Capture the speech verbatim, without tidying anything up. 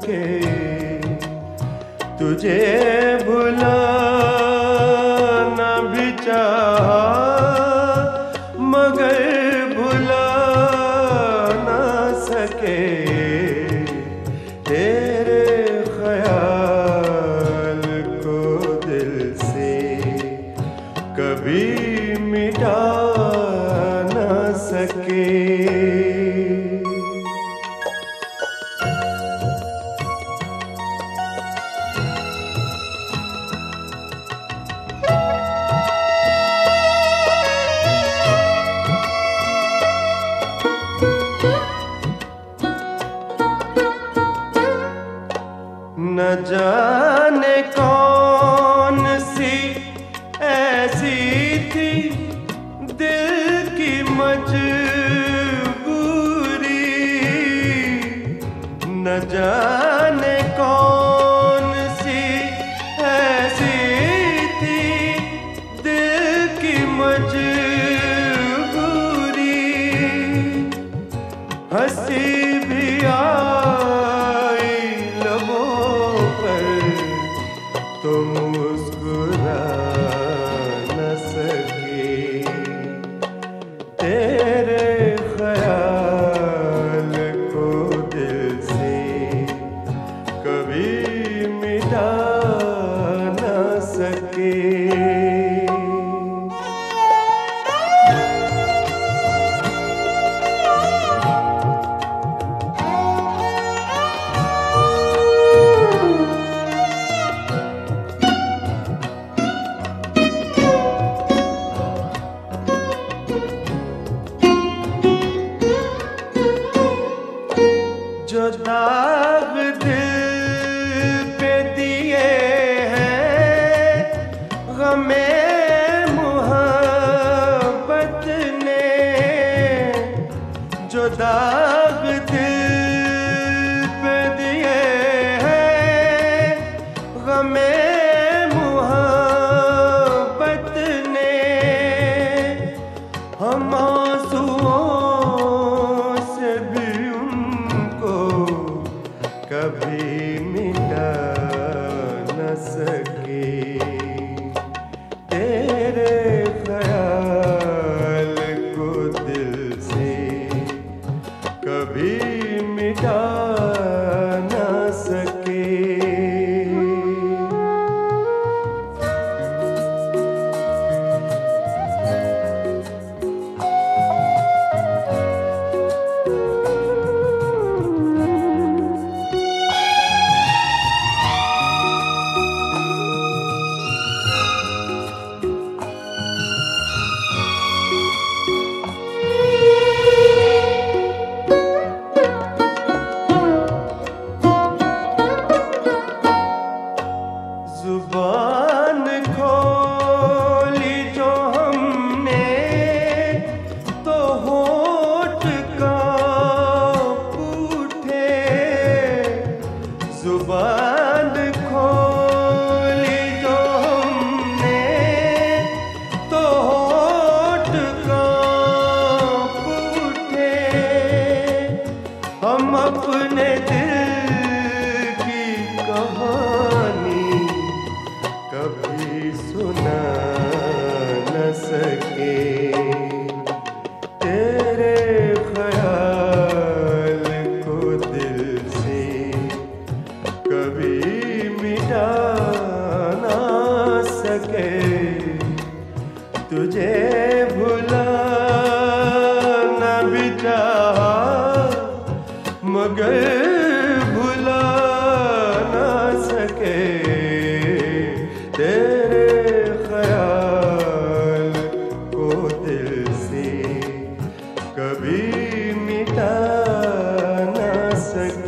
सके, तुझे भुला न भी चाहा मगर भुला न सके, तेरे ख्याल को दिल से कभी मिटा न सके। न जाने कौन सी ऐसी थी दिल की मजबूरी, न जाने कौन सी ऐसी थी दिल की मजबूरी, हंसी भी आई तो मुस्कुरा न सके, तेरे ख्याल को दिल से कभी मिटा न सके। जो दाग दिल पे दिए हैं गमे मोहब्बत ने, जो दाग दिल पे दिए हैं गमे मोहब्बत ने, हम आंसुओं से भी कभी मिटा न सके, तेरे ख्याल को दिल से कभी मिटा न सके। जुबान खोली जो हमने तो होठ कांप उठे, जुबान खोली जो हमने तो होठ कांप उठे, हम अपने दिल की कहानी कभी सुना न सके, तेरे ख्याल को दिल से कभी मिटा न सके, तुझे भुला न भी चाहा मगर भुला न सके, तेरे ख्याल को दिल से कभी मिटा न सके।